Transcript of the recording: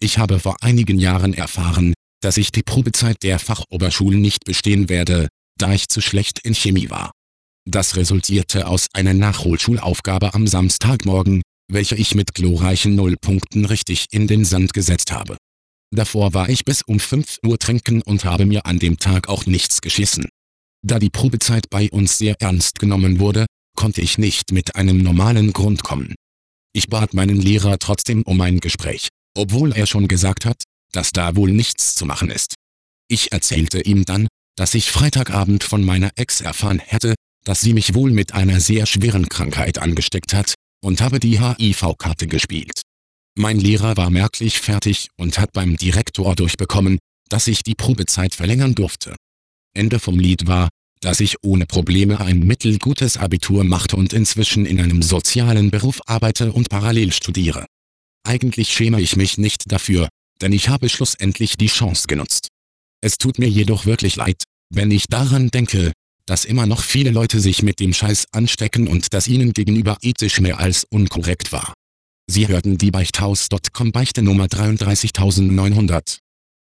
Ich habe vor einigen Jahren erfahren, dass ich die Probezeit der Fachoberschulen nicht bestehen werde, da ich zu schlecht in Chemie war. Das resultierte aus einer Nachholschulaufgabe am Samstagmorgen, welche ich mit glorreichen Nullpunkten richtig in den Sand gesetzt habe. Davor war ich bis um 5 Uhr trinken und habe mir an dem Tag auch nichts geschissen. Da die Probezeit bei uns sehr ernst genommen wurde, konnte ich nicht mit einem normalen Grund kommen. Ich bat meinen Lehrer trotzdem um ein Gespräch, obwohl er schon gesagt hat, dass da wohl nichts zu machen ist. Ich erzählte ihm dann, dass ich Freitagabend von meiner Ex erfahren hätte, dass sie mich wohl mit einer sehr schweren Krankheit angesteckt hat, und habe die HIV-Karte gespielt. Mein Lehrer war merklich fertig und hat beim Direktor durchbekommen, dass ich die Probezeit verlängern durfte. Ende vom Lied war, dass ich ohne Probleme ein mittelgutes Abitur machte und inzwischen in einem sozialen Beruf arbeite und parallel studiere. Eigentlich schäme ich mich nicht dafür, denn ich habe schlussendlich die Chance genutzt. Es tut mir jedoch wirklich leid, wenn ich daran denke, dass immer noch viele Leute sich mit dem Scheiß anstecken und das ihnen gegenüber ethisch mehr als unkorrekt war. Sie hörten die Beichthaus.com Beichte Nummer 33900.